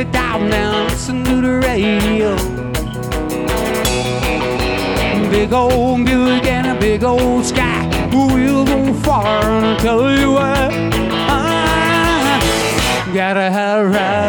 it down now, listen to the radio. Big old Buick and a big old sky. We'll go far and I'll tell you what. Gotta have a ride.